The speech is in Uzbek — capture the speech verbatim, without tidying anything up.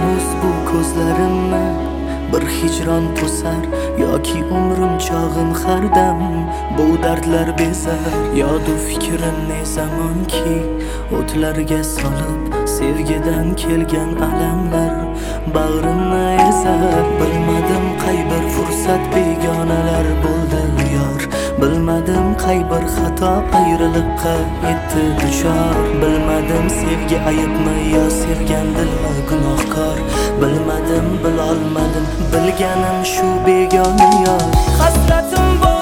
hanuz bu ko'zlarimni bir hijron to'sar yoki umrim chog'im hardam bu dardlar bezar. Yodu fikrim ne zamonki o'tlarga solib sevgidan kelgan alamlar bag'rimni ezar. Bilmadim qay bir fursat begonalar bo'ldi yor, bilmadim qay bir xato ayriliqqa etdi duchor. Bilmadim sevgi ayibmi yo sevgan dilmi gunohkor. Bilmadim bilolmadim bilganim shu begona yor. Hasratim bor